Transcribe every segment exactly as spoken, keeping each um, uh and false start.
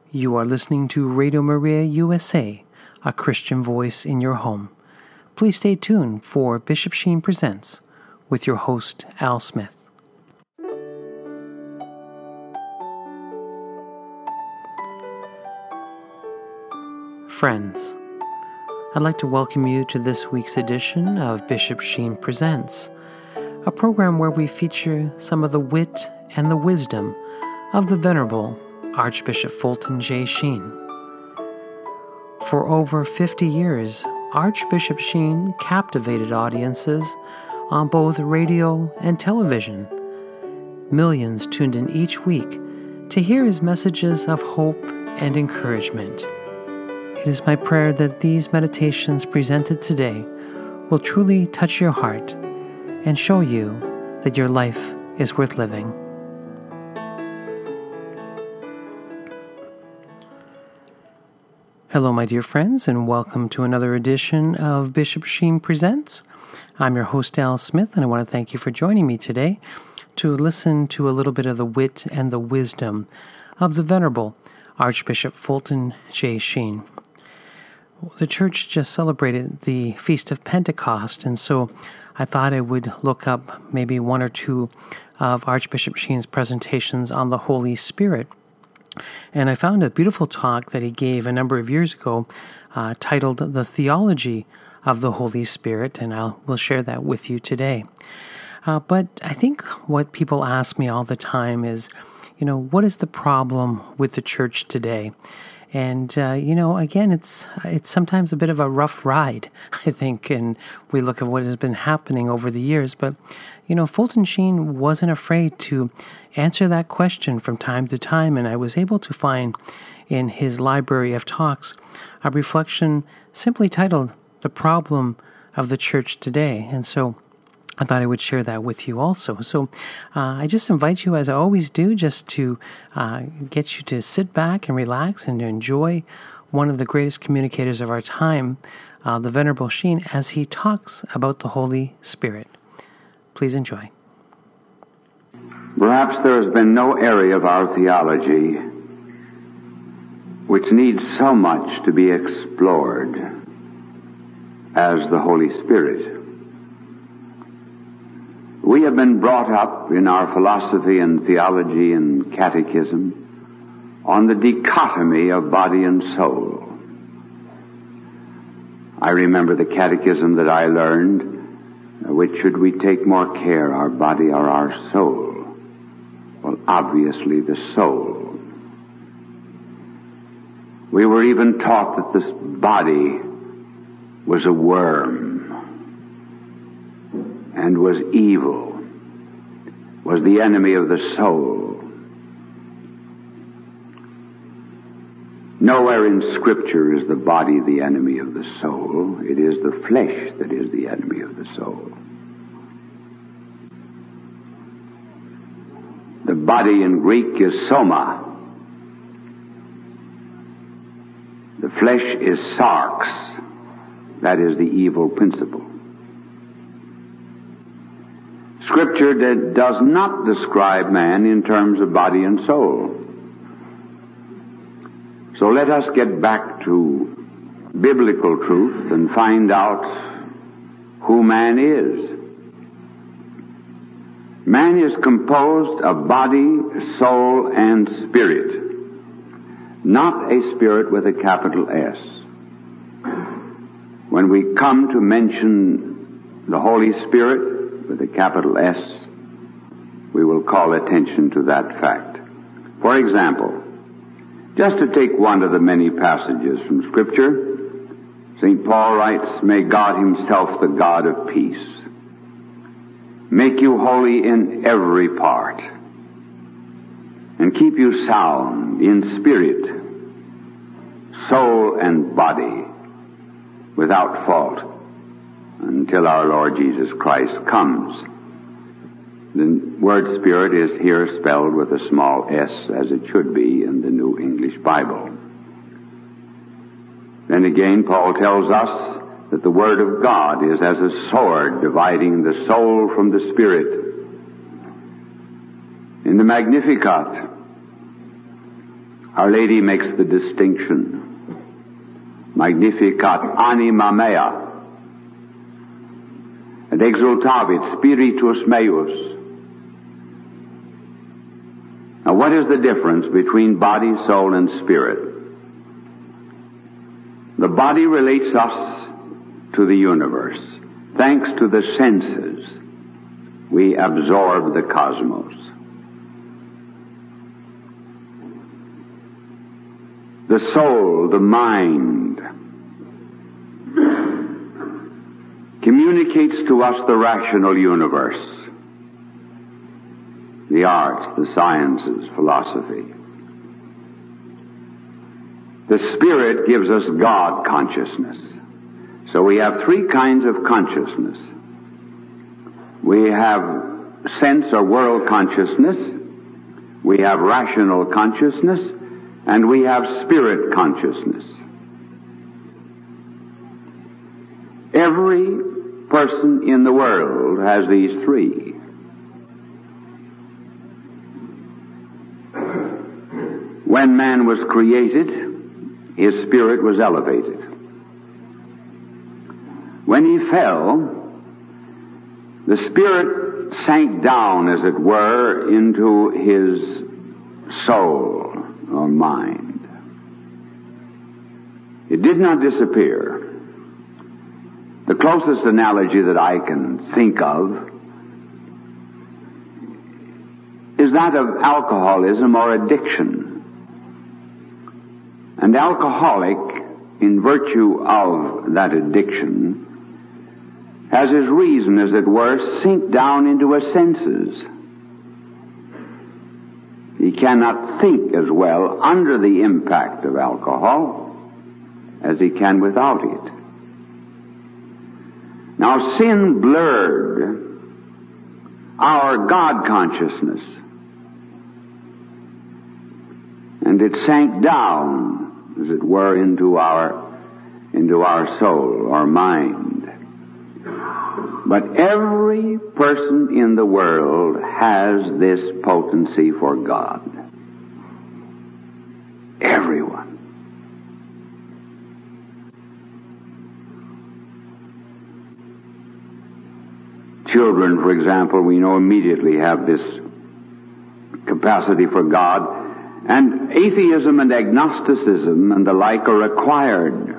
You are listening to Radio Maria U S A, a Christian voice in your home. Please stay tuned for Bishop Sheen Presents with your host, Al Smith. Friends, I'd like to welcome you to this week's edition of Bishop Sheen Presents, a program where we feature some of the wit and the wisdom of the Venerable Archbishop Fulton J. Sheen. For over fifty years, Archbishop Sheen captivated audiences on both radio and television. Millions tuned in each week to hear his messages of hope and encouragement. It is my prayer that these meditations presented today will truly touch your heart and show you that your life is worth living. Hello, my dear friends, and welcome to another edition of Bishop Sheen Presents. I'm your host, Al Smith, and I want to thank you for joining me today to listen to a little bit of the wit and the wisdom of the Venerable Archbishop Fulton J. Sheen. The church just celebrated the Feast of Pentecost, and so I thought I would look up maybe one or two of Archbishop Sheen's presentations on the Holy Spirit. And I found a beautiful talk that he gave a number of years ago uh, titled The Theology of the Holy Spirit, and I will share that with you today. Uh, but I think what people ask me all the time is, you know, what is the problem with the church today? And, uh, you know, again, it's it's sometimes a bit of a rough ride, I think, and we look at what has been happening over the years. But, you know, Fulton Sheen wasn't afraid to answer that question from time to time, and I was able to find in his library of talks a reflection simply titled, The Problem of the Church Today. And so I thought I would share that with you also. So uh, I just invite you, as I always do, just to uh, get you to sit back and relax and to enjoy one of the greatest communicators of our time, uh, the Venerable Sheen, as he talks about the Holy Spirit. Please enjoy. Perhaps there has been no area of our theology which needs so much to be explored as the Holy Spirit. We have been brought up in our philosophy and theology and catechism on the dichotomy of body and soul. I remember the catechism that I learned, which should we take more care, our body or our soul? Well, obviously the soul. We were even taught that this body was a worm and was evil, was the enemy of the soul. Nowhere in Scripture is the body the enemy of the soul. It is the flesh that is the enemy of the soul. The body in Greek is soma. The flesh is sarx. That is the evil principle. Scripture did, does not describe man in terms of body and soul. So let us get back to biblical truth and find out who man is. Man is composed of body, soul, and spirit, not a spirit with a capital S. When we come to mention the Holy Spirit with a capital S, we will call attention to that fact. For example, just to take one of the many passages from Scripture, Saint Paul writes, "May God himself, the God of peace, make you holy in every part, and keep you sound in spirit, soul, and body, without fault, until our Lord Jesus Christ comes." The word spirit is here spelled with a small s, as it should be in the New English Bible. Then again, Paul tells us that the Word of God is as a sword dividing the soul from the spirit. In the Magnificat, Our Lady makes the distinction. Magnificat anima mea, et exultavit spiritus meus. Now, what is the difference between body, soul, and spirit? The body relates us to the universe. Thanks to the senses, we absorb the cosmos. The soul, the mind, communicates to us the rational universe, the arts, the sciences, philosophy. The Spirit gives us God consciousness. So we have three kinds of consciousness. We have sense or world consciousness, we have rational consciousness, and we have spirit consciousness. Every person in the world has these three. When man was created, his spirit was elevated. When he fell, the spirit sank down, as it were, into his soul or mind. It did not disappear. The closest analogy that I can think of is that of alcoholism or addiction. And alcoholic, in virtue of that addiction, has his reason, as it were, sink down into his senses. He cannot think as well under the impact of alcohol as he can without it. Now, sin blurred our God consciousness, and it sank down, as it were, into our into our soul or mind. But every person in the world has this potency for God. Everyone. Children, for example, we know immediately have this capacity for God. And atheism and agnosticism and the like are acquired.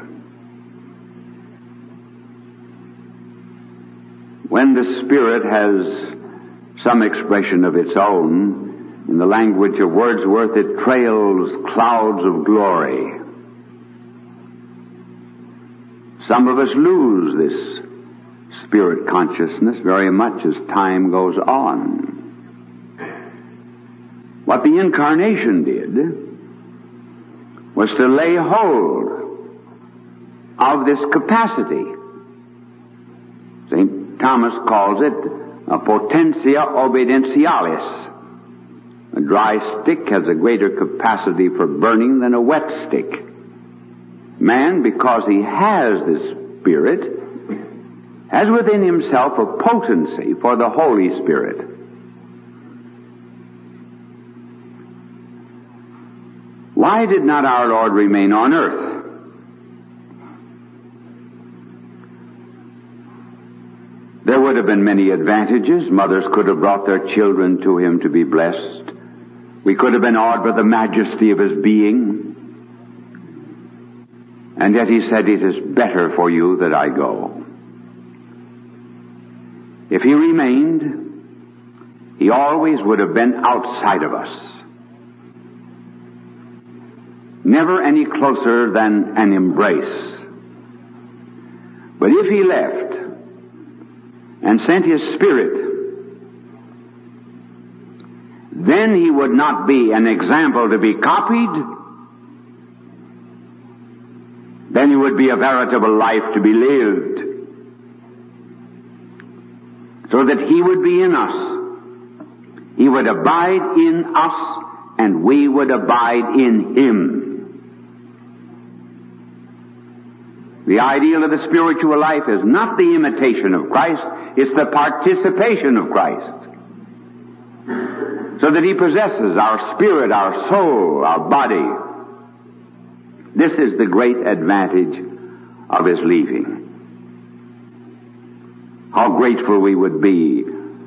When the Spirit has some expression of its own, in the language of Wordsworth, it trails clouds of glory. Some of us lose this Spirit consciousness very much as time goes on. What the Incarnation did was to lay hold of this capacity. Saint Thomas calls it a potentia obedentialis. A dry stick has a greater capacity for burning than a wet stick. Man, because he has this Spirit, has within himself a potency for the Holy Spirit. Why did not our Lord remain on earth? There would have been many advantages. Mothers could have brought their children to him to be blessed. We could have been awed by the majesty of his being. And yet he said, "It is better for you that I go." If he remained, he always would have been outside of us. Never any closer than an embrace. But if he left and sent his Spirit, then he would not be an example to be copied. Then he would be a veritable life to be lived. So that he would be in us. He would abide in us, and we would abide in him. The ideal of the spiritual life is not the imitation of Christ, it's the participation of Christ. So that he possesses our spirit, our soul, our body, This is the great advantage of his leaving. How grateful we would be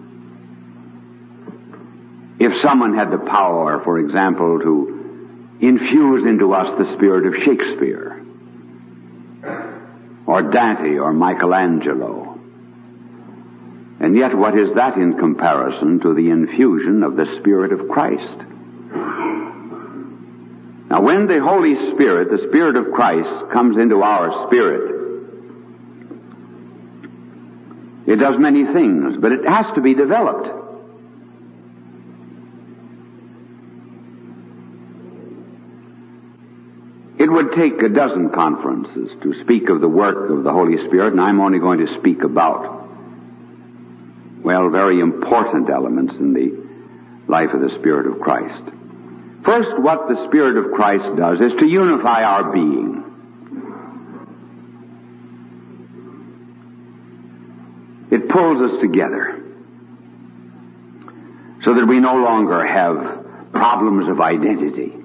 if someone had the power, for example, to infuse into us the spirit of Shakespeare, or Dante, or Michelangelo. And yet, what is that in comparison to the infusion of the Spirit of Christ? Now, when the Holy Spirit, the Spirit of Christ, comes into our spirit, it does many things, but it has to be developed. It would take a dozen conferences to speak of the work of the Holy Spirit, and I'm only going to speak about, well, very important elements in the life of the Spirit of Christ. First, what the Spirit of Christ does is to unify our being. It pulls us together so that we no longer have problems of identity.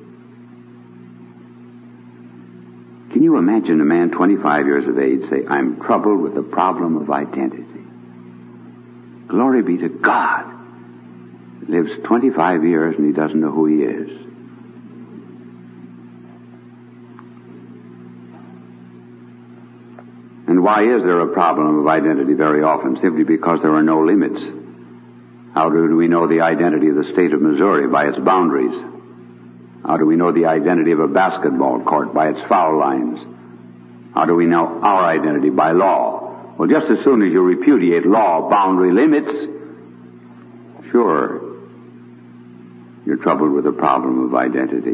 Can you imagine a man twenty-five years of age say, I'm troubled with the problem of identity? Glory be to God. He lives twenty-five years and he doesn't know who he is. And why is there a problem of identity very often? Simply because there are no limits. How do we know the identity of the state of Missouri? By its boundaries. How do we know the identity of a basketball court? By its foul lines. How do we know our identity? By law. Well, just as soon as you repudiate law, boundary limits, sure, you're troubled with the problem of identity.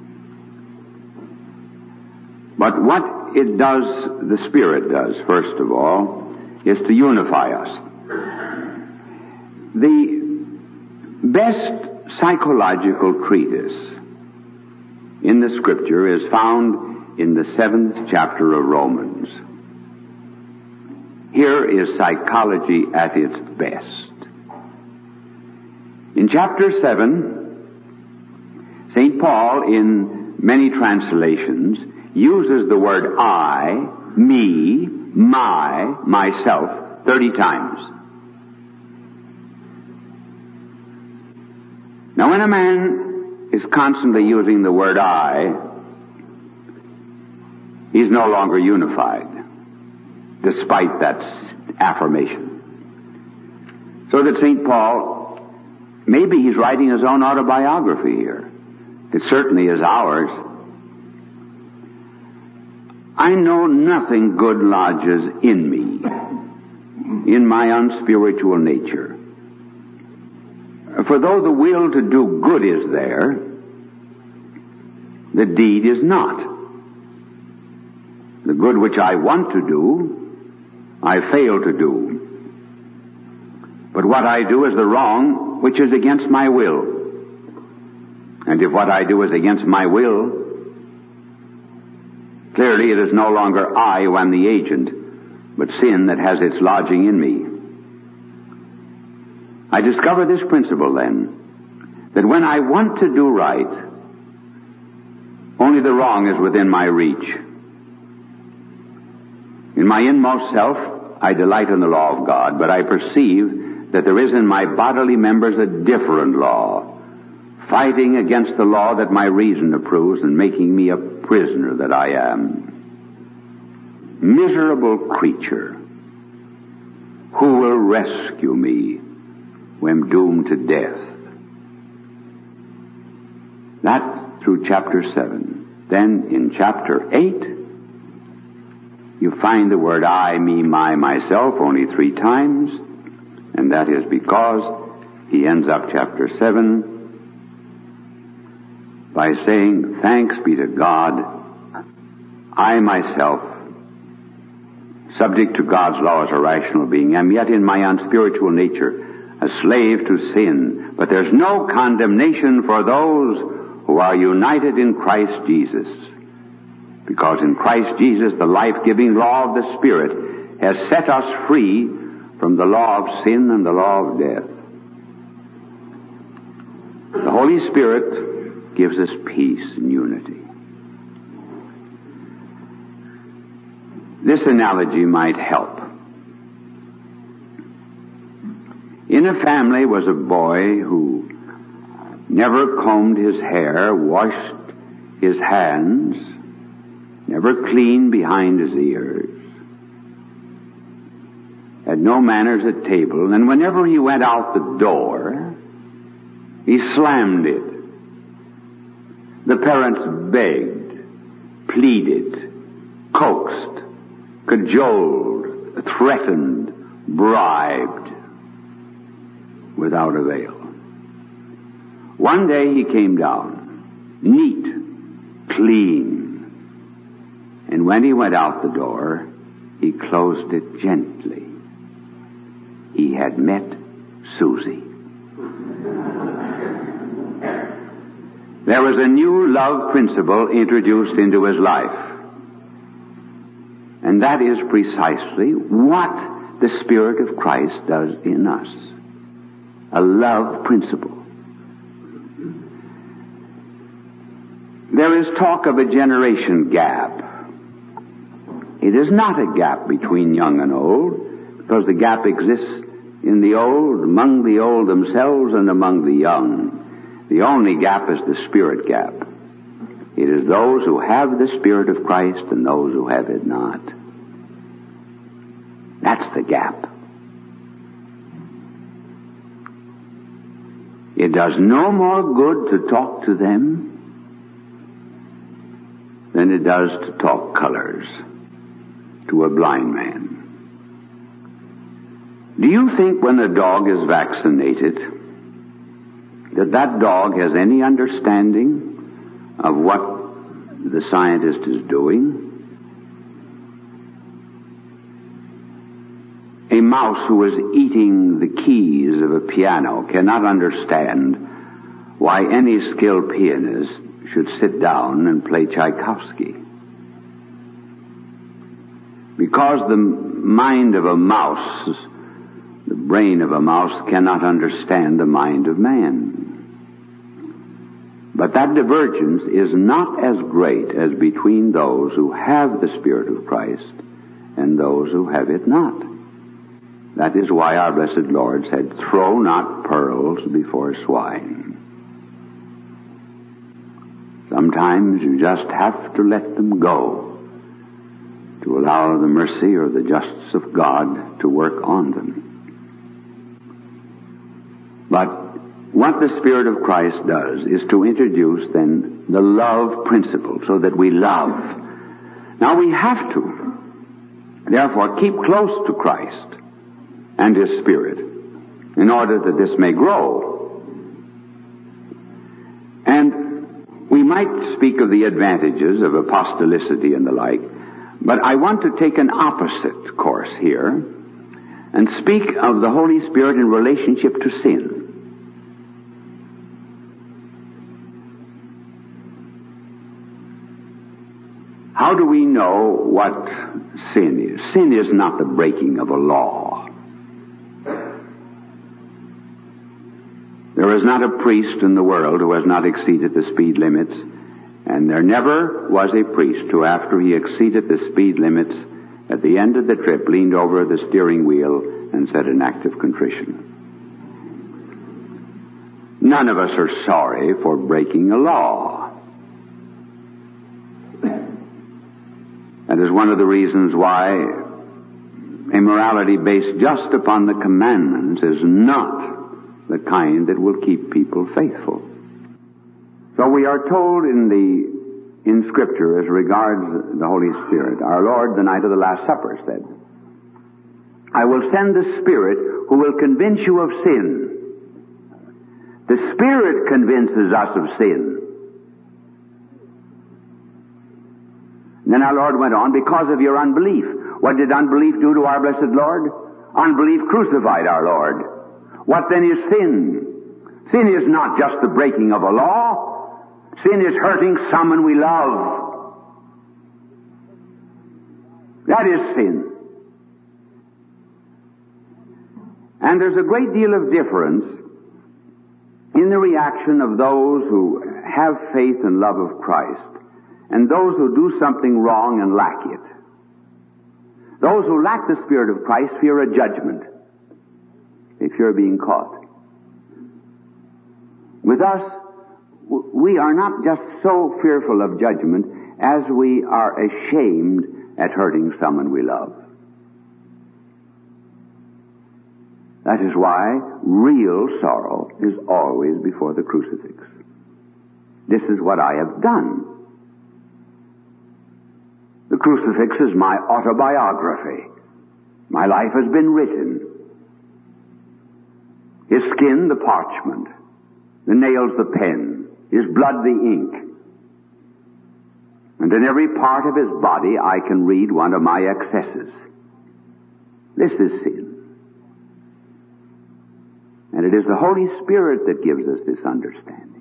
But what it does, the Spirit does, first of all, is to unify us. The best psychological treatise in the Scripture is found in the seventh chapter of Romans. Here is psychology at its best. In chapter seven, Saint Paul, in many translations, uses the word I, me, my, myself, thirty times. Now, when a man is constantly using the word I, he's no longer unified, despite that affirmation. So that Saint Paul, maybe he's writing his own autobiography here. It certainly is ours. I know nothing good lodges in me, in my unspiritual nature. For though the will to do good is there, the deed is not. The good which I want to do, I fail to do. But what I do is the wrong which is against my will. And if what I do is against my will, clearly it is no longer I who am the agent, but sin that has its lodging in me. I discover this principle then, that when I want to do right, only the wrong is within my reach. In my inmost self, I delight in the law of God, but I perceive that there is in my bodily members a different law, fighting against the law that my reason approves and making me a prisoner that I am. Miserable creature, who will rescue me when doomed to death? That's through chapter seven. Then in chapter eight, you find the word I, me, my, myself only three times, and that is because he ends up chapter seven by saying, thanks be to God, I myself, subject to God's law as a rational being, am yet in my unspiritual nature a slave to sin. But there's no condemnation for those who are united in Christ Jesus. Because in Christ Jesus, the life-giving law of the Spirit has set us free from the law of sin and the law of death. The Holy Spirit gives us peace and unity. This analogy might help. In a family was a boy who never combed his hair, washed his hands, never cleaned behind his ears, had no manners at table, and whenever he went out the door, he slammed it. The parents begged, pleaded, coaxed, cajoled, threatened, bribed, without avail. One day he came down, neat, clean, and when he went out the door, he closed it gently. He had met Susie. There was a new love principle introduced into his life. And that is precisely what the Spirit of Christ does in us. A love principle. There is talk of a generation gap. It is not a gap between young and old, because the gap exists in the old, among the old themselves, and among the young. The only gap is the Spirit gap. It is those who have the Spirit of Christ and those who have it not. That's the gap. It does no more good to talk to them than it does to talk colors to a blind man. Do you think when a dog is vaccinated that that dog has any understanding of what the scientist is doing? A mouse who is eating the keys of a piano cannot understand why any skilled pianist should sit down and play Tchaikovsky. Because the mind of a mouse, the brain of a mouse, cannot understand the mind of man. But that divergence is not as great as between those who have the Spirit of Christ and those who have it not. That is why our blessed Lord said, "Throw not pearls before swine." Sometimes you just have to let them go to allow the mercy or the justice of God to work on them. But what the Spirit of Christ does is to introduce then the love principle so that we love. Now we have to, therefore, keep close to Christ and His Spirit in order that this may grow. And we might speak of the advantages of apostolicity and the like, but I want to take an opposite course here and speak of the Holy Spirit in relationship to sin. How do we know what sin is? Sin is not the breaking of a law. There is not a priest in the world who has not exceeded the speed limits, and there never was a priest who, after he exceeded the speed limits, at the end of the trip leaned over the steering wheel and said an act of contrition. None of us are sorry for breaking a law. That is one of the reasons why a morality based just upon the commandments is not the kind that will keep people faithful. So we are told in the in Scripture as regards the Holy Spirit, our Lord the night of the Last Supper said, "I will send the Spirit who will convince you of sin." The Spirit convinces us of sin. Then our Lord went on, "Because of your unbelief." What did unbelief do to our blessed Lord? Unbelief crucified our Lord. What then is sin? Sin is not just the breaking of a law. Sin is hurting someone we love. That is sin. And there's a great deal of difference in the reaction of those who have faith and love of Christ and those who do something wrong and lack it. Those who lack the Spirit of Christ fear a judgment. They fear being caught. With us, we are not just so fearful of judgment as we are ashamed at hurting someone we love. That is why real sorrow is always before the crucifix. This is what I have done. The crucifix is my autobiography. My life has been written. His skin, the parchment. The nails, the pen. His blood, the ink. And in every part of his body I can read one of my excesses. This is sin. And it is the Holy Spirit that gives us this understanding.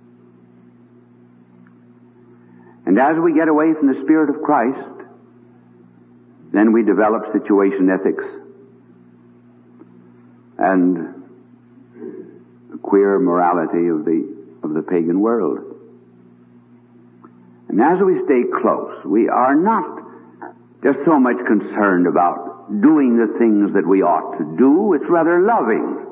And as we get away from the Spirit of Christ, then we develop situation ethics and the queer morality of the of the pagan world. And as we stay close, we are not just so much concerned about doing the things that we ought to do, it's rather loving.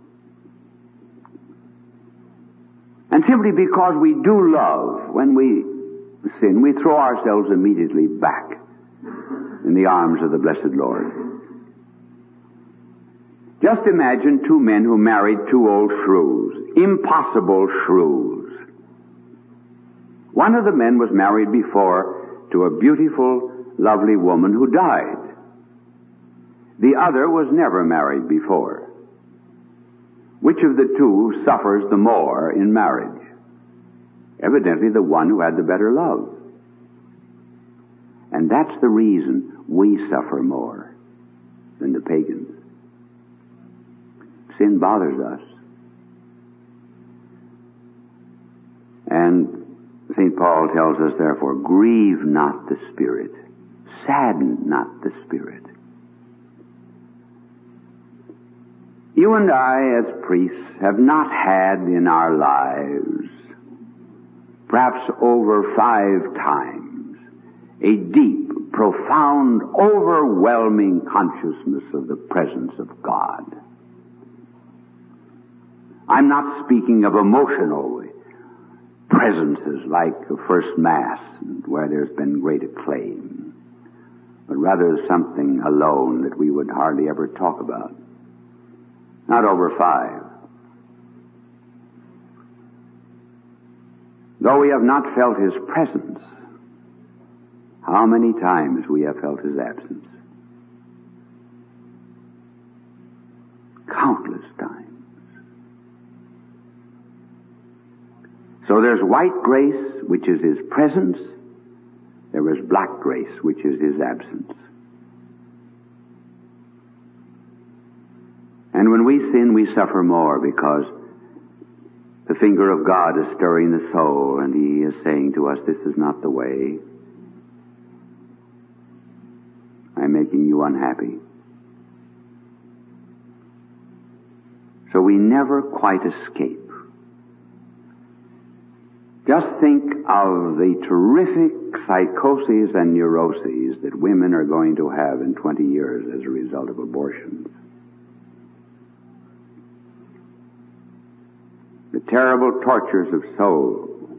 And simply because we do love, when we sin, we throw ourselves immediately back in the arms of the blessed Lord. Just imagine two men who married two old shrews, impossible shrews. One of the men was married before to a beautiful, lovely woman who died. The other was never married before. Which of the two suffers the more in marriage? Evidently the one who had the better love. And that's the reason we suffer more than the pagans. Sin bothers us. And Saint Paul tells us, therefore, grieve not the Spirit, sadden not the Spirit. You and I, as priests, have not had in our lives, perhaps over five times, a deep, profound, overwhelming consciousness of the presence of God. I'm not speaking of emotional presences like the first Mass, where there's been great acclaim, but rather something alone that we would hardly ever talk about. Not over five. Though we have not felt His presence, how many times we have felt His absence? Countless times. So there's white grace, which is His presence. There is black grace, which is His absence. And when we sin, we suffer more because the finger of God is stirring the soul and He is saying to us, this is not the way. I'm making you unhappy. So we never quite escape. Just think of the terrific psychoses and neuroses that women are going to have in twenty years as a result of abortions. The terrible tortures of soul.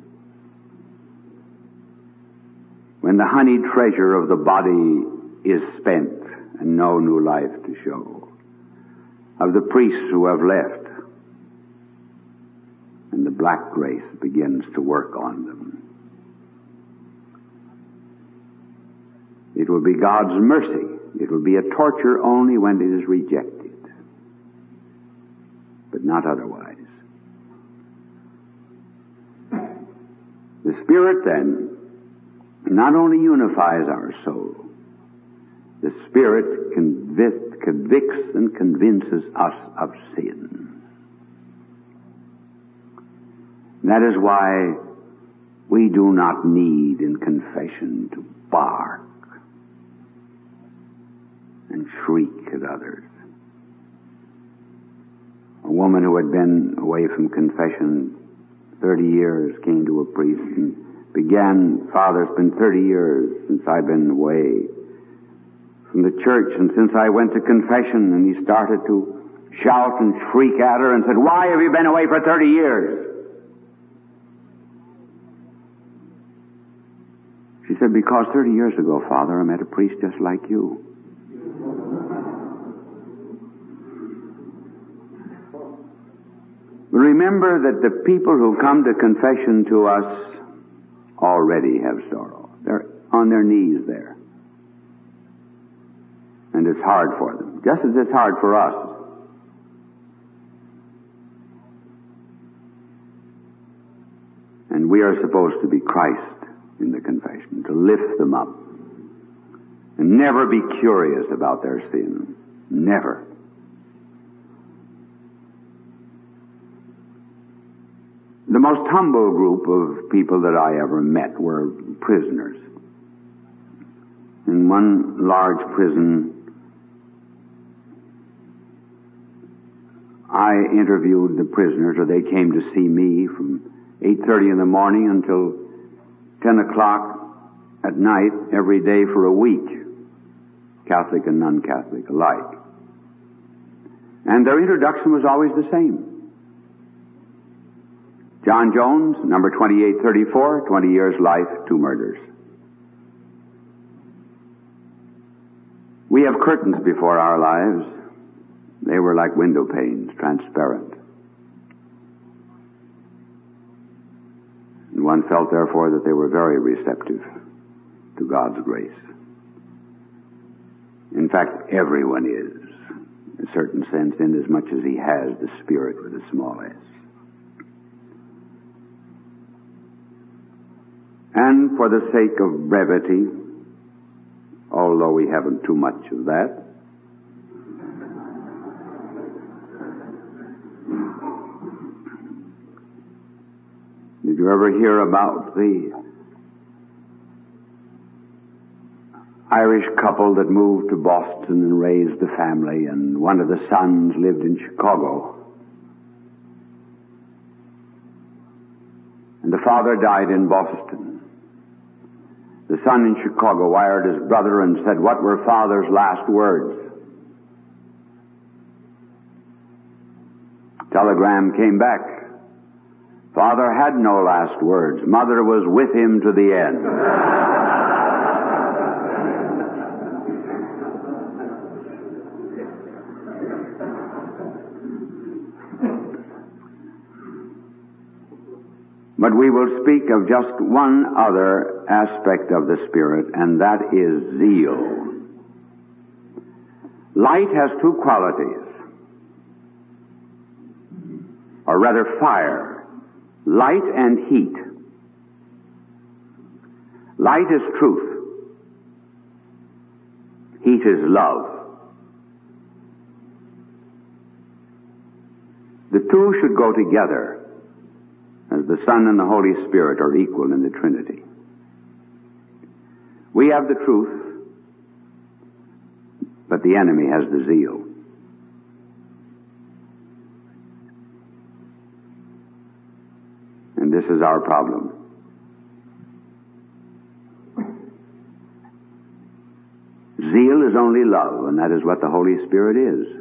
When the honeyed treasure of the body is spent and no new life to show. Of the priests who have left. And the black grace begins to work on them. It will be God's mercy. It will be a torture only when it is rejected. But not otherwise. The Spirit, then, not only unifies our soul, the Spirit convic- convicts and convinces us of sin. That is why we do not need in confession to bark and shriek at others. A woman who had been away from confession thirty years came to a priest and began, Father, it's been thirty years since I've been away from the church, and since I went to confession, and he started to shout and shriek at her and said, "Why have you been away for thirty years?" She said, "Because thirty years ago, Father, I met a priest just like you." Remember that the people who come to confession to us already have sorrow. They're on their knees there. And it's hard for them, just as it's hard for us. And we are supposed to be Christ in the confession, to lift them up. And never be curious about their sin. Never. The most humble group of people that I ever met were prisoners. In one large prison, I interviewed the prisoners, or they came to see me from eight thirty in the morning until ten o'clock at night every day for a week, Catholic and non-Catholic alike. And their introduction was always the same. John Jones, number twenty-eight thirty-four, twenty years life, two murders. We have curtains before our lives. They were like window panes, transparent. And one felt, therefore, that they were very receptive to God's grace. In fact, everyone is, in a certain sense, inasmuch as he has the Spirit with a small s. And for the sake of brevity, although we haven't too much of that, did you ever hear about the Irish couple that moved to Boston and raised the family, and one of the sons lived in Chicago? And the father died in Boston. The son in Chicago wired his brother and said, "What were Father's last words?" Telegram came back. Father had no last words. Mother was with him to the end. But we will speak of just one other aspect of the Spirit, and that is zeal. Light has two qualities, or rather fire, light and heat. Light is truth. Heat is love. The two should go together, as the Son and the Holy Spirit are equal in the Trinity. We have the truth, but the enemy has the zeal. And this is our problem. Zeal is only love, and that is what the Holy Spirit is.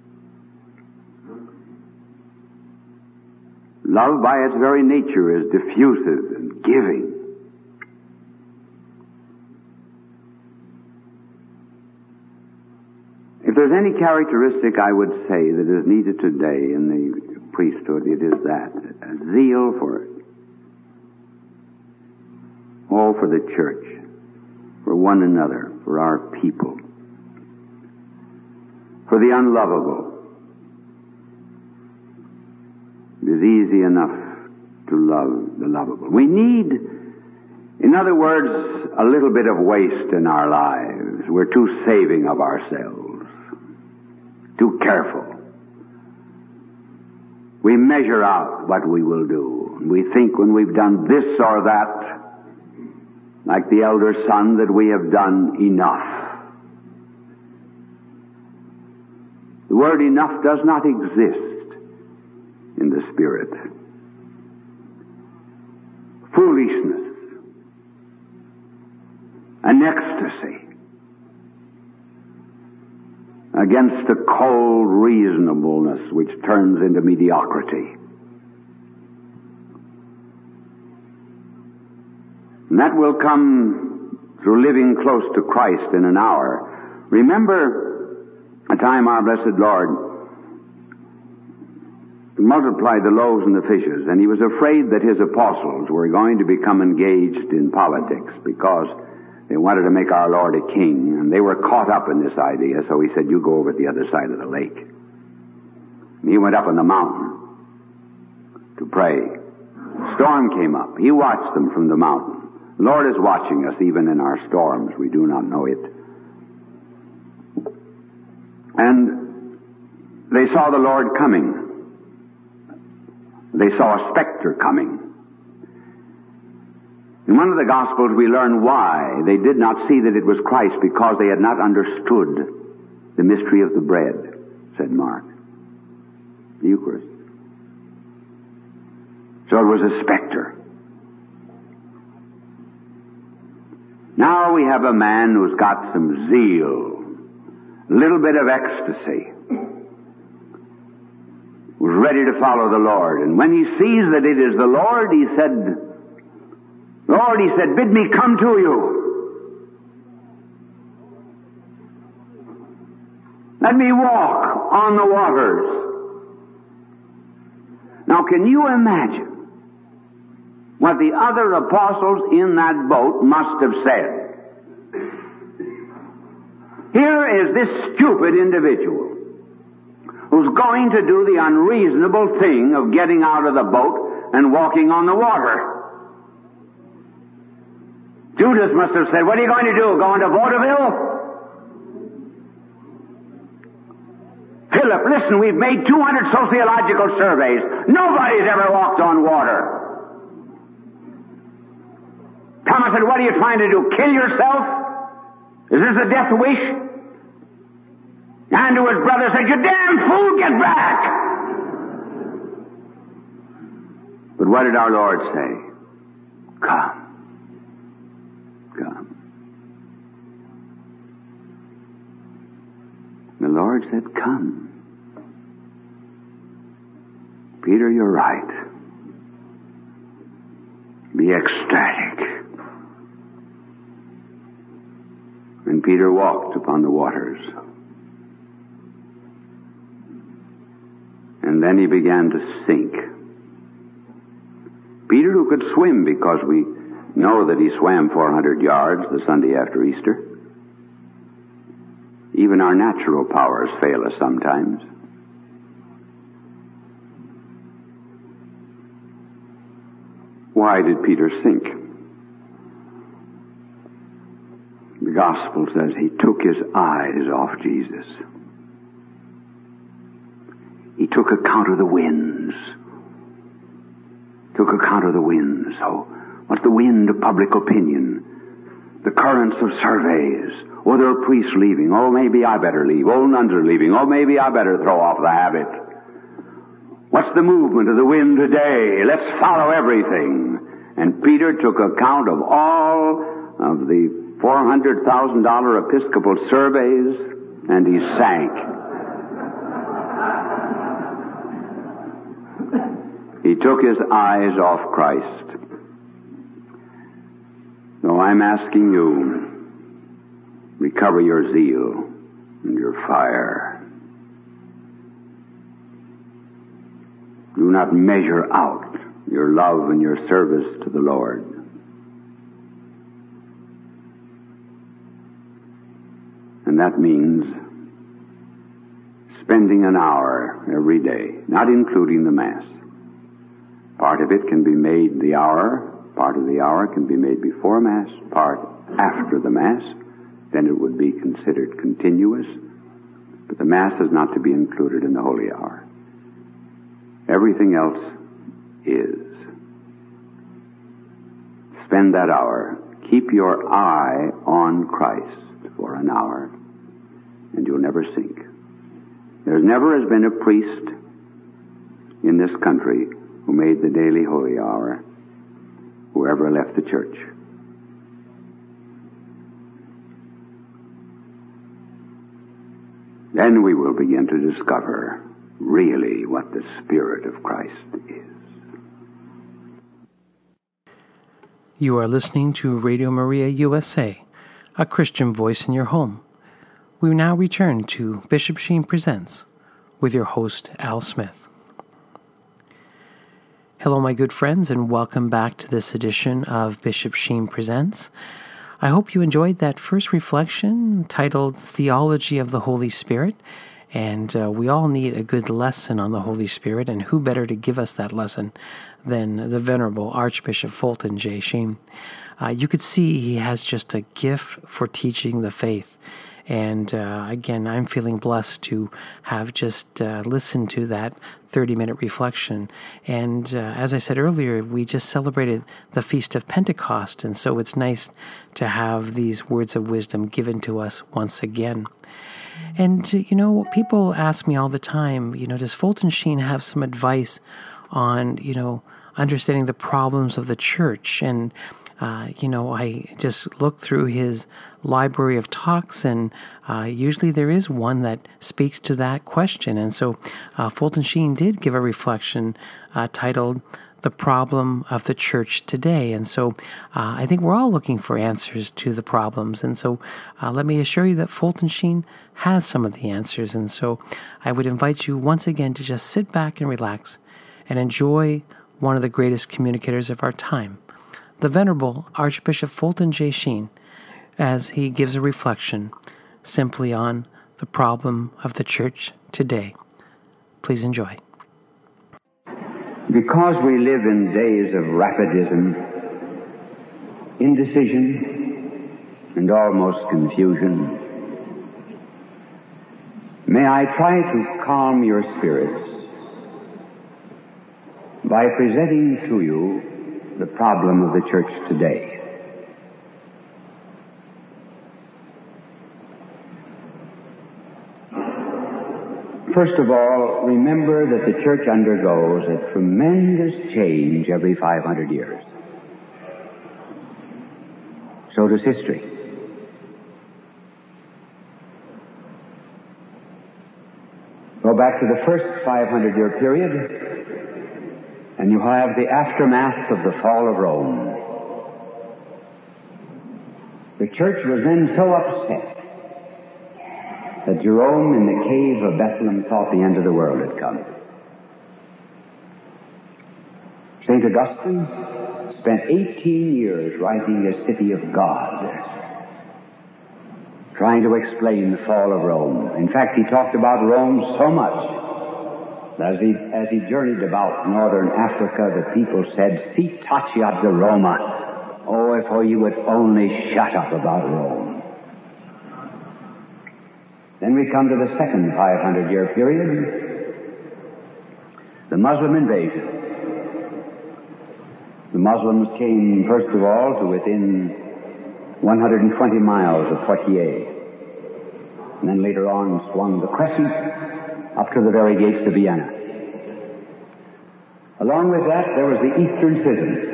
Love, by its very nature, is diffusive and giving. If there's any characteristic I would say that is needed today in the priesthood, it is that. A zeal for it. All for the church, for one another, for our people, for the unlovable. It is easy enough to love the lovable. We need, in other words, a little bit of waste in our lives. We're too saving of ourselves, too careful. We measure out what we will do. We think when we've done this or that, like the elder son, that we have done enough. The word enough does not exist in the Spirit. Foolishness, an ecstasy, against the cold reasonableness which turns into mediocrity. And that will come through living close to Christ in an hour. Remember a time our blessed Lord multiplied the loaves and the fishes, and he was afraid that his apostles were going to become engaged in politics because they wanted to make our Lord a king, and they were caught up in this idea, so he said, you go over to the other side of the lake. And he went up on the mountain to pray. Storm came up. He watched them from the mountain. The Lord is watching us even in our storms. We do not know it. And they saw the Lord coming. They saw a specter coming. In one of the Gospels we learn why they did not see that it was Christ, because they had not understood the mystery of the bread, said Mark. The Eucharist. So it was a specter. Now we have a man who's got some zeal, a little bit of ecstasy, who's ready to follow the Lord. And when he sees that it is the Lord, he said, Lord, he said, bid me come to you. Let me walk on the waters. Now, can you imagine what the other apostles in that boat must have said? Here is this stupid individual who's going to do the unreasonable thing of getting out of the boat and walking on the water. Judas must have said, what are you going to do, go into vaudeville? Philip, listen, we've made two hundred sociological surveys. Nobody's ever walked on water. Thomas said, what are you trying to do, kill yourself? Is this a death wish? And to his brother said, you damn fool, get back! But what did our Lord say? Come. Come. The Lord said, come. Peter, you're right. Be ecstatic. And Peter walked upon the waters. And then he began to sink. Peter, who could swim, because we know that he swam four hundred yards the Sunday after Easter. Even our natural powers fail us sometimes. Why did Peter sink? The Gospel says he took his eyes off Jesus. He took account of the winds. Took account of the winds. So, what's the wind of public opinion? The currents of surveys. Oh, there are priests leaving. Oh, maybe I better leave. Oh, nuns are leaving. Oh, maybe I better throw off the habit. What's the movement of the wind today? Let's follow everything. And Peter took account of all of the four hundred thousand dollars Episcopal surveys, and he sank. He took his eyes off Christ. So I'm asking you, recover your zeal and your fire. Do not measure out your love and your service to the Lord. And that means spending an hour every day, not including the Mass. Part of it can be made the hour, part of the hour can be made before Mass, part after the Mass. Then it would be considered continuous. But the Mass is not to be included in the Holy Hour. Everything else is. Spend that hour. Keep your eye on Christ for an hour, and you'll never sink. There never has been a priest in this country who made the daily holy hour who ever left the church. then we will begin to discover really what the Spirit of Christ is. You are listening to Radio Maria U S A, a Christian voice in your home. We now return to Bishop Sheen Presents with your host, Al Smith. Hello, my good friends, and welcome back to this edition of Bishop Sheen Presents. I hope you enjoyed that first reflection titled Theology of the Holy Spirit. And uh, we all need a good lesson on the Holy Spirit, and who better to give us that lesson than the Venerable Archbishop Fulton J. Sheen. Uh, you could see he has just a gift for teaching the faith. And uh, again, I'm feeling blessed to have just uh, listened to that thirty-minute reflection. And uh, as I said earlier, we just celebrated the Feast of Pentecost, and so it's nice to have these words of wisdom given to us once again. And, you know, people ask me all the time, you know, does Fulton Sheen have some advice on, you know, understanding the problems of the church? And, uh, you know, I just look through his library of talks, and uh, usually there is one that speaks to that question. And so uh, Fulton Sheen did give a reflection uh, titled The Problem of the Church Today. And so uh, I think we're all looking for answers to the problems. And so uh, let me assure you that Fulton Sheen has some of the answers. And so I would invite you once again to just sit back and relax and enjoy one of the greatest communicators of our time, the Venerable Archbishop Fulton J. Sheen, as he gives a reflection simply on the problem of the church today. Please enjoy. Because we live in days of rapidism, indecision, and almost confusion, may I try to calm your spirits by presenting to you the problem of the church today. First of all, remember that the church undergoes a tremendous change every five hundred years. So does history. Go back to the first five hundred year period, and you have the aftermath of the fall of Rome. The church was then so upset that Jerome in the cave of Bethlehem thought the end of the world had come. Saint Augustine spent eighteen years writing A City of God, trying to explain the fall of Rome. In fact, he talked about Rome so much that as he, as he journeyed about northern Africa, the people said, "Si taciat de Roma." Oh, if you would only shut up about Rome. Then we come to the second five hundred year period, the Muslim invasion. The Muslims came, first of all, to within one hundred twenty miles of Poitiers, and then later on swung the crescent up to the very gates of Vienna. Along with that, there was the Eastern Schism.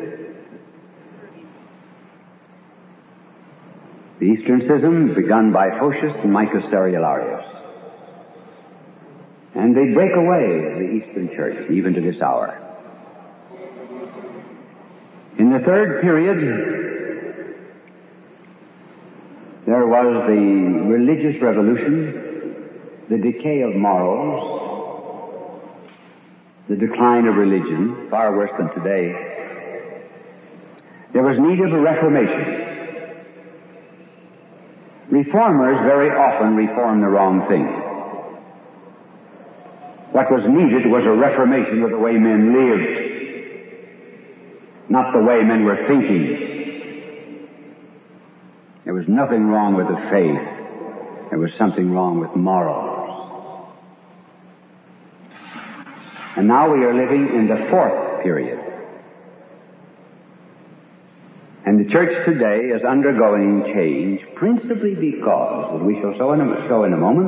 The Eastern Schism begun by Photius and Micah Ceriolarius. And they break away the Eastern Church, even to this hour. In the third period, there was the religious revolution, the decay of morals, the decline of religion, far worse than today. There was need of a reformation. Reformers very often reform the wrong thing. What was needed was a reformation of the way men lived, not the way men were thinking. There was nothing wrong with the faith. There was something wrong with morals. And now we are living in the fourth period. And the church today is undergoing change principally because, as we shall show in a, show in a moment,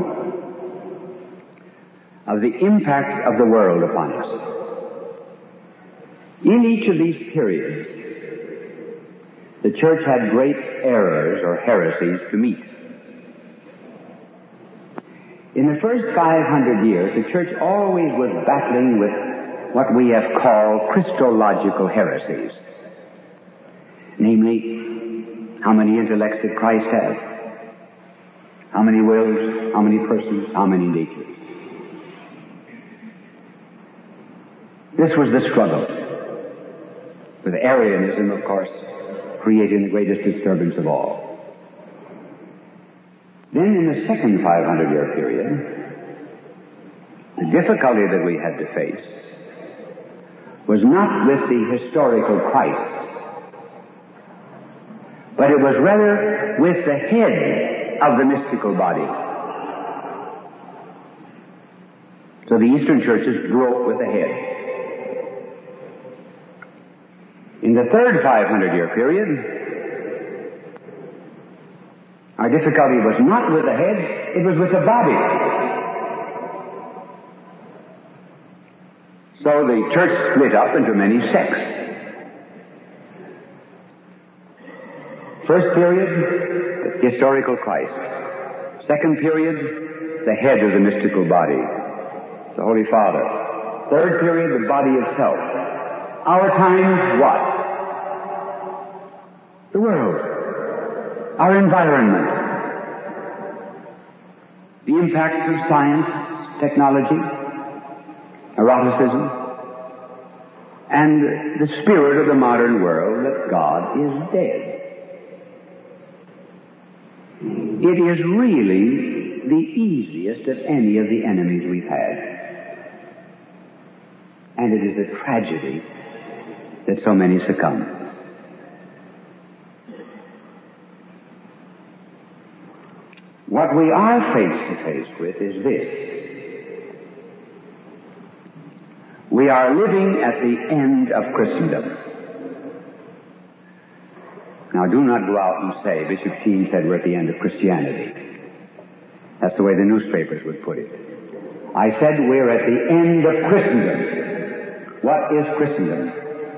of the impact of the world upon us. In each of these periods, the church had great errors or heresies to meet. In the first five hundred years, the church always was battling with what we have called Christological heresies. Namely, how many intellects did Christ have? How many wills? How many persons? How many natures? This was the struggle, with Arianism, of course, creating the greatest disturbance of all. Then in the second five hundred year period, the difficulty that we had to face was not with the historical Christ, but it was rather with the head of the mystical body. So the Eastern churches broke with the head. In the third five hundred year period, our difficulty was not with the head, it was with the body. So the church split up into many sects. First period, the historical Christ. Second period, the head of the mystical body, the Holy Father. Third period, the body itself. Our times, what? The world. Our environment. The impact of science, technology, eroticism, and the spirit of the modern world that God is dead. It is really the easiest of any of the enemies we've had. And it is a tragedy that so many succumb. What we are face to face with is this. We are living at the end of Christendom. Now, do not go out and say, Bishop Sheen said we're at the end of Christianity. That's the way the newspapers would put it. I said we're at the end of Christendom. What is Christendom?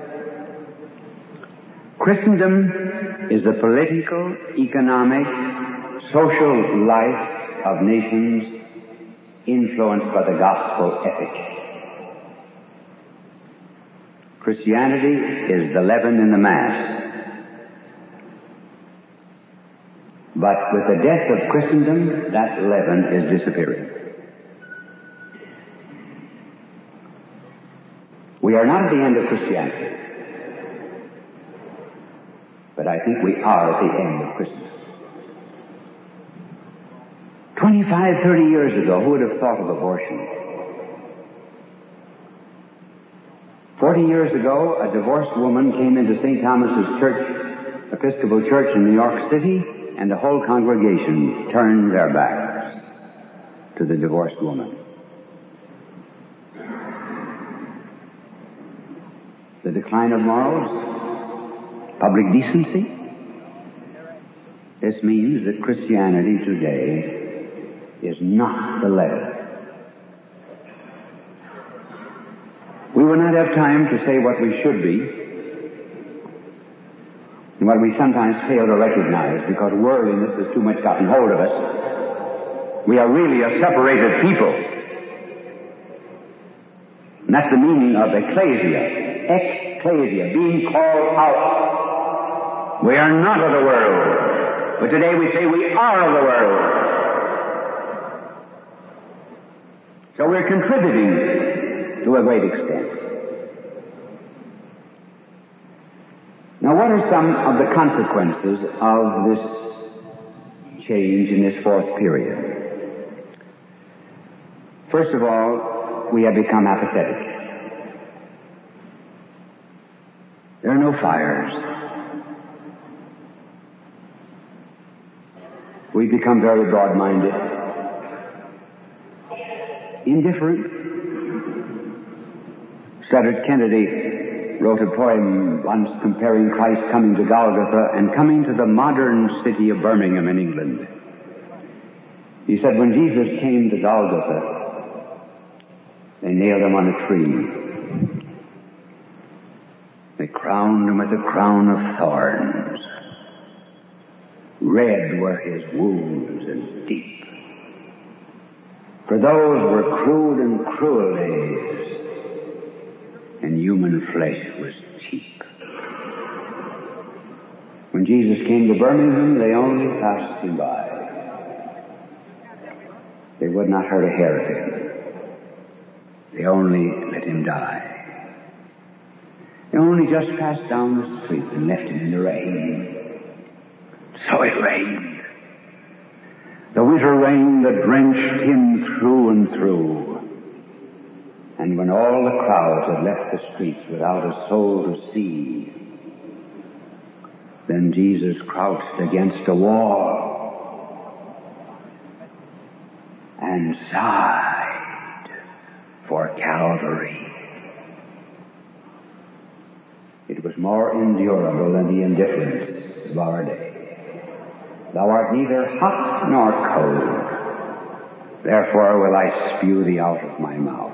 Christendom is the political, economic, social life of nations influenced by the gospel ethic. Christianity is the leaven in the mass. But with the death of Christendom, that leaven is disappearing. We are not at the end of Christianity, but I think we are at the end of Christendom. twenty-five, thirty years ago, who would have thought of abortion? Forty years ago, a divorced woman came into Saint Thomas's Church, Episcopal Church in New York City, and the whole congregation turned their backs to the divorced woman. The decline of morals, public decency. This means that Christianity today is not the leaven. We will not have time to say what we should be and what we sometimes fail to recognize because worldliness has too much gotten hold of us. We are really a separated people. And that's the meaning of ecclesia. Ecclesia, being called out. We are not of the world, but today we say we are of the world. So we're contributing to a great extent. Now, what are some of the consequences of this change in this fourth period? First of all, we have become apathetic. There are no fires. We've become very broad-minded, indifferent. Studdert Kennedy wrote a poem once comparing Christ coming to Golgotha and coming to the modern city of Birmingham in England. He said, when Jesus came to Golgotha, they nailed him on a tree. They crowned him with a crown of thorns. Red were his wounds and deep. For those were crude and cruel days, and human flesh was cheap. When Jesus came to Birmingham, they only passed him by. They would not hurt a hair of him. They only let him die. They only just passed down the street and left him in the rain. So it rained. The winter rain that drenched him through and through. And when all the crowds had left the streets without a soul to see, then Jesus crouched against a wall and sighed for Calvary. It was more endurable than the indifference of our day. Thou art neither hot nor cold, therefore will I spew thee out of my mouth.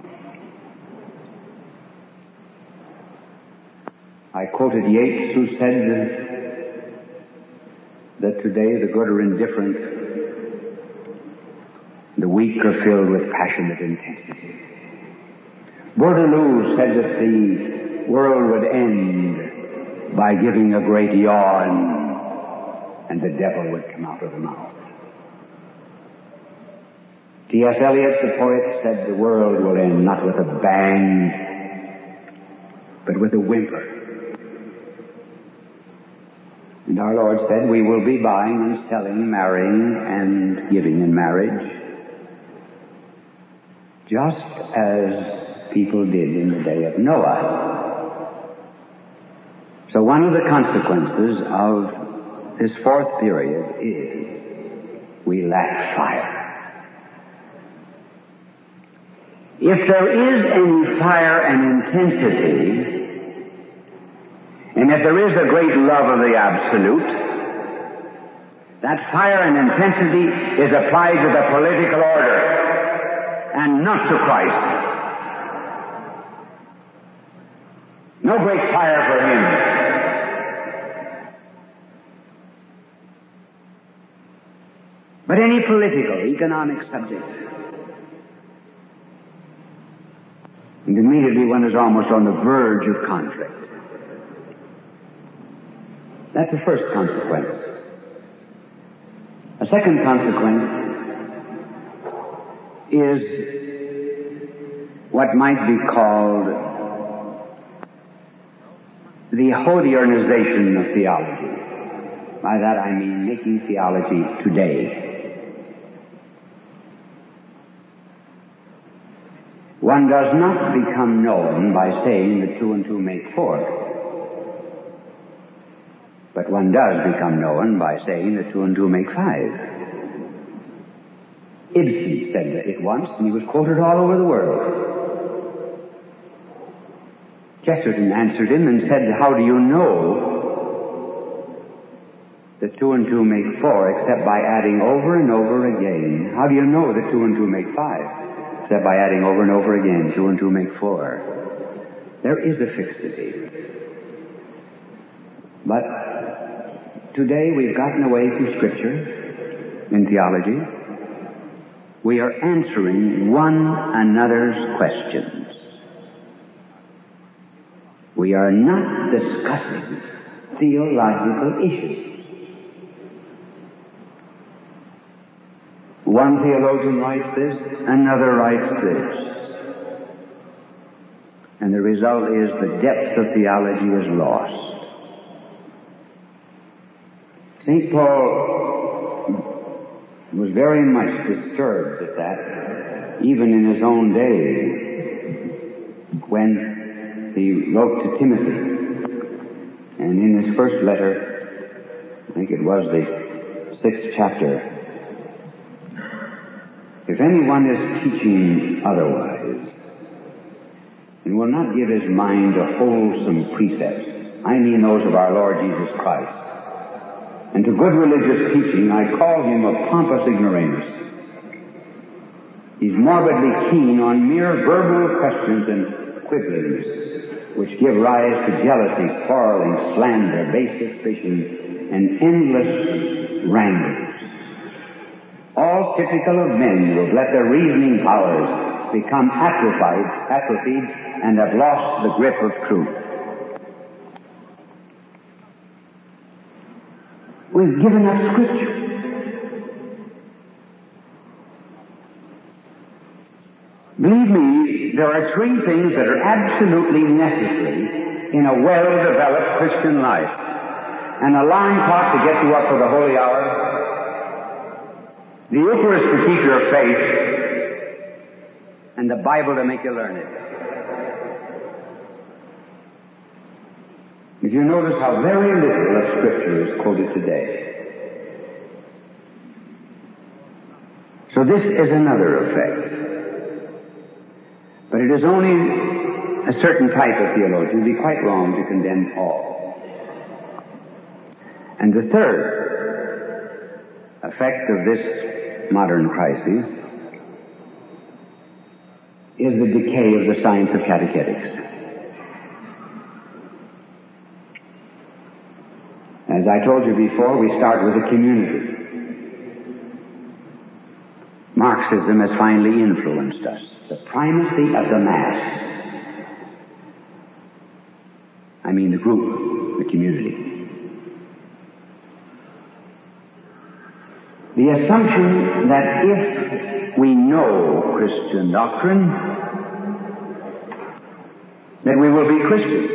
I quoted Yeats, who said that today the good are indifferent, the weak are filled with passionate intensity. Bourdaloue said that the world would end by giving a great yawn, and the devil would come out of the mouth. T S Eliot, the poet, said the world will end not with a bang, but with a whimper. And our Lord said, we will be buying and selling, marrying and giving in marriage, just as people did in the day of Noah. So one of the consequences of this fourth period is we lack fire. If there is any fire and intensity, and if there is a great love of the absolute, that fire and intensity is applied to the political order and not to Christ. No great fire for him. But any political, economic subject. And immediately one is almost on the verge of conflict. That's the first consequence. A second consequence is what might be called the Hodiernisation of theology. By that I mean making theology today. One does not become known by saying that two and two make four. But one does become known by saying that two and two make five. Ibsen said it once, and he was quoted all over the world. Chesterton answered him and said, how do you know that two and two make four except by adding over and over again? How do you know that two and two make five? Except by adding over and over again, two and two make four. There is a fixity. But today we've gotten away from Scripture in theology. We are answering one another's questions. We are not discussing theological issues. One theologian writes this, another writes this. And the result is the depth of theology is lost. Saint Paul was very much disturbed at that, even in his own day, when he wrote to Timothy. And in his first letter, I think it was the sixth chapter, if anyone is teaching otherwise, and will not give his mind to wholesome precepts, I mean those of our Lord Jesus Christ, and to good religious teaching, I call him a pompous ignoramus. He's morbidly keen on mere verbal questions and quibblings, which give rise to jealousy, quarreling, slander, base suspicion, and endless wrangles. All typical of men who have let their reasoning powers become atrophied, atrophied and have lost the grip of truth. We've given up Scripture. Believe me, there are three things that are absolutely necessary in a well-developed Christian life. An alarm clock to get you up for the holy hour, the Eucharist to keep your faith, and the Bible to make you learn it. If you notice how very little of Scripture is quoted today. So this is another effect. But it is only a certain type of theologian. It would be quite wrong to condemn all. And the third effect of this modern crisis is the decay of the science of catechetics. As I told you before, we start with a community. Marxism has finally influenced us. The primacy of the mass. I mean the group, the community. The assumption that if we know Christian doctrine, that we will be Christians.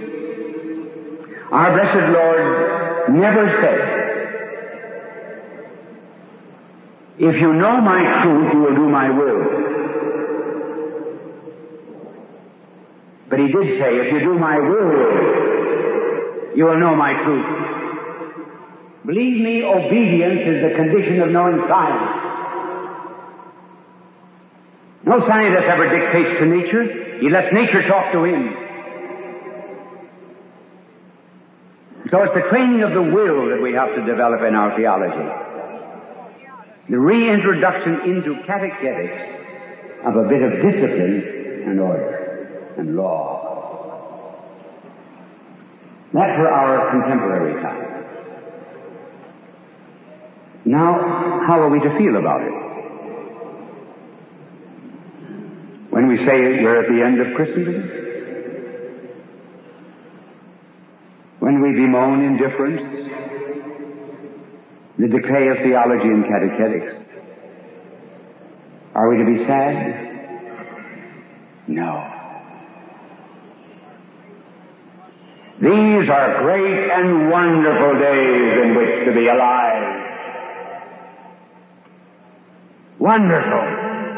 Our blessed Lord never said, if you know my truth, you will do my will. But he did say, if you do my will, you will know my truth. Believe me, obedience is the condition of knowing science. No scientist ever dictates to nature. He lets nature talk to him. So it's the training of the will that we have to develop in our theology. The reintroduction into catechetics of a bit of discipline and order and law. That for our contemporary time. Now, how are we to feel about it? When we say we're at the end of Christendom? When we bemoan indifference? The decay of theology and catechetics? Are we to be sad? No. These are great and wonderful days in which to be alive. Wonderful.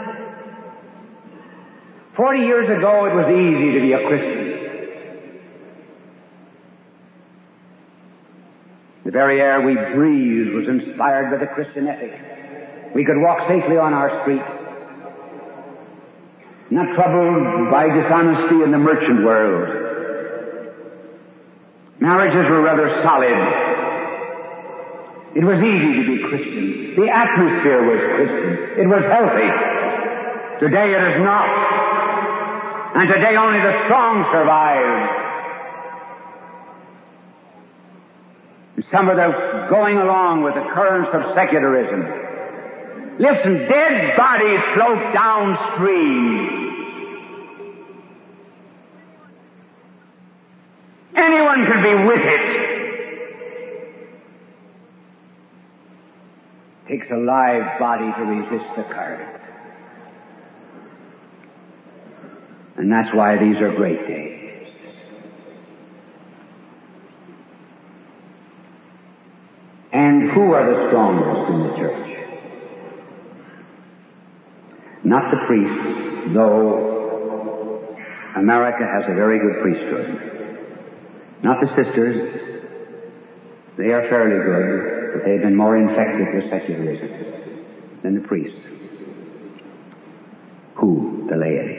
Forty years ago it was easy to be a Christian. The very air we breathed was inspired by the Christian ethic. We could walk safely on our streets, not troubled by dishonesty in the merchant world. Marriages were rather solid. It was easy to be Christian. The atmosphere was Christian. It was healthy. Today it is not. And today only the strong survive. Some of those going along with the currents of secularism. Listen, dead bodies float downstream. Anyone can be with it. It takes a live body to resist the current. And that's why these are great days. And who are the strongest in the church? Not the priests, though America has a very good priesthood. Not the sisters. They are fairly good, but they've been more infected with secularism than the priests. Who? The laity.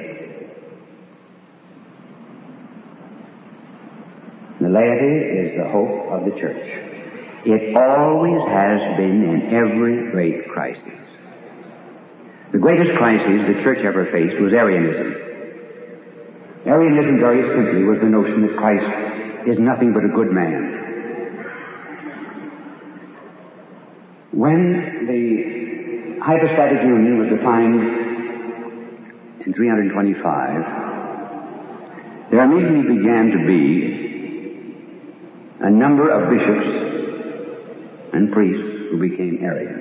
The laity is the hope of the church. It always has been in every great crisis. The greatest crisis the church ever faced was Arianism. Arianism, very simply, was the notion that Christ is nothing but a good man. When the hypostatic union was defined in three twenty-five. There immediately began to be a number of bishops and priests who became Arian.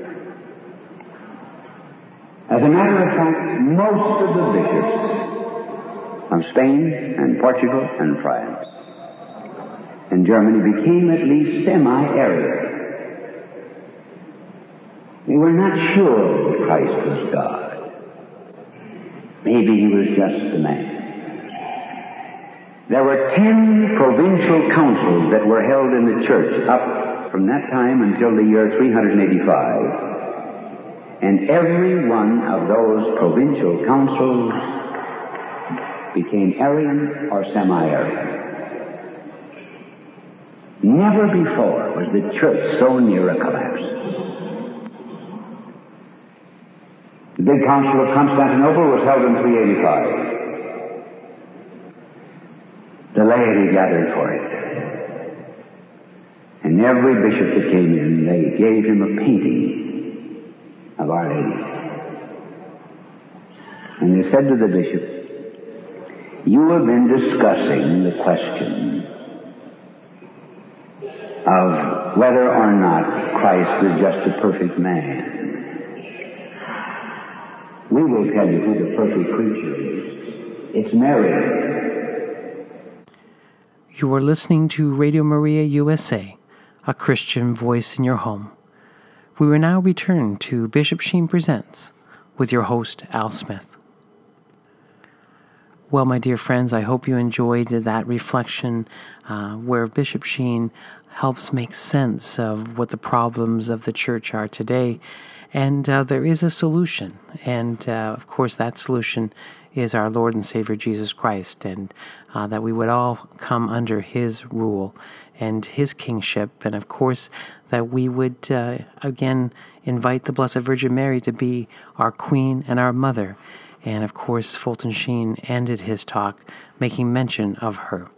As a matter of fact, most of the bishops of Spain and Portugal and France and Germany became at least semi-Arian. They were not sure that Christ was God. Maybe he was just a man. There were ten provincial councils that were held in the church up from that time until the year three eighty-five. And every one of those provincial councils became Arian or semi-Arian. Never before was the church so near a collapse. The big council of Constantinople was held in three eighty-five. The laity gathered for it. And every bishop that came in, they gave him a painting of Our Lady. And they said to the bishop, you have been discussing the question of whether or not Christ is just a perfect man. We will tell you who the perfect creature is. It's Mary. You are listening to Radio Maria U S A, a Christian voice in your home. We will now return to Bishop Sheen Presents with your host, Al Smith. Well, my dear friends, I hope you enjoyed that reflection uh, where Bishop Sheen helps make sense of what the problems of the church are today. And uh, there is a solution. And, uh, of course, that solution is our Lord and Savior Jesus Christ, and uh, that we would all come under His rule and His kingship, and, of course, that we would, uh, again, invite the Blessed Virgin Mary to be our Queen and our Mother. And, of course, Fulton Sheen ended his talk making mention of her.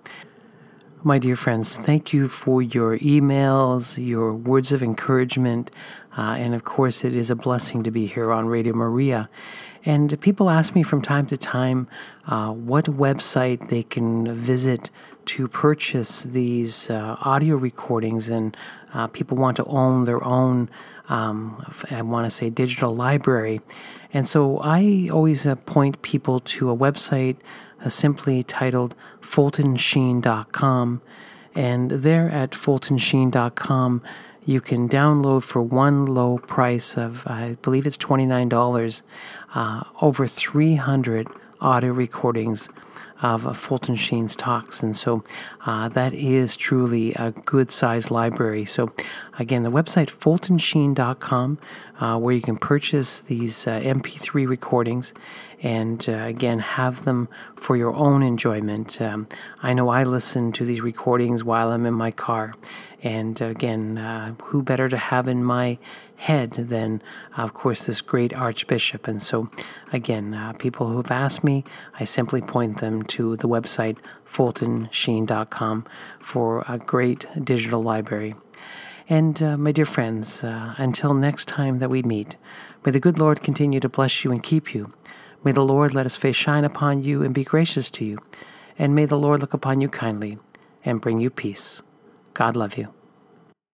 My dear friends, thank you for your emails, your words of encouragement, uh, and of course it is a blessing to be here on Radio Maria. And people ask me from time to time uh, what website they can visit to purchase these uh, audio recordings, and uh, people want to own their own, um, I want to say, digital library. And so I always uh, point people to a website Uh, simply titled fulton sheen dot com, and there at fulton sheen dot com you can download for one low price of, I believe it's twenty-nine dollars, uh, over three hundred audio recordings of uh, Fulton Sheen's talks. And so uh, that is truly a good-sized library. So again, the website fulton sheen dot com, uh, where you can purchase these uh, M P three recordings and uh, again have them for your own enjoyment. Um, I know I listen to these recordings while I'm in my car, and again, uh, who better to have in my head than, of course, this great Archbishop. And so, again, uh, people who have asked me, I simply point them to the website fulton sheen dot com for a great digital library. And, uh, my dear friends, uh, until next time that we meet, may the good Lord continue to bless you and keep you. May the Lord let His face shine upon you and be gracious to you. And may the Lord look upon you kindly and bring you peace. God love you.